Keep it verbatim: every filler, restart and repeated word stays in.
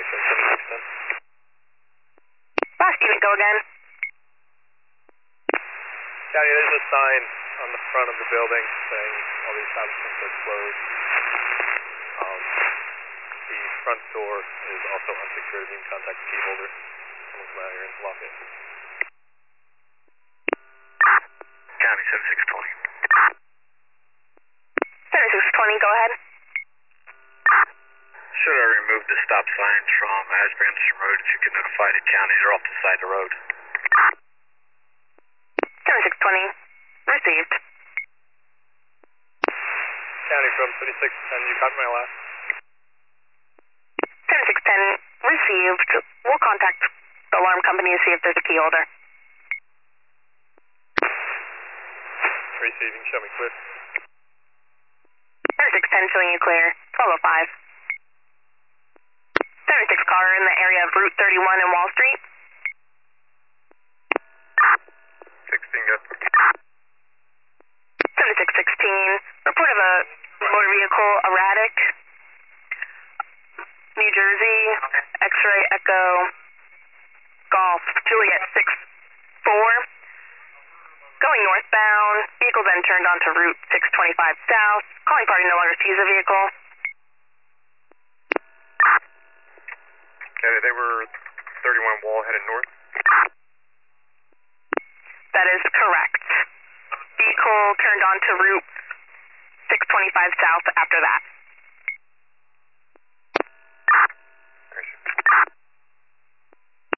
seventy-six ten. Last unit, go again. County, there's a sign on the front of the building saying all the establishments are closed. Um, the front door is also unsecured. You can contact the key holder. Someone come out here and lock it. County seventy-six twenty. seventy-six twenty, go ahead. Should I remove the stop signs from Asbury Anderson Road if you can notify the county they're off the side of the road? seventy-six twenty, received. County from seventy-six ten, you copy my last? seventy-six ten, received. We'll contact the alarm company to see if there's a key holder. Receiving, show me clear. seventy-six ten, showing you clear. twelve oh five. seventy-six car in the area of Route thirty-one and Wall Street. sixteen, go. seventy-six sixteen, report of a motor vehicle erratic. New Jersey, X-ray Echo Golf, Juliet six four. Going northbound, vehicle then turned onto Route six twenty-five south. Calling party no longer sees the vehicle. Okay, they were thirty-one Wall headed north. That is correct. Vehicle turned onto Route six twenty-five south after that.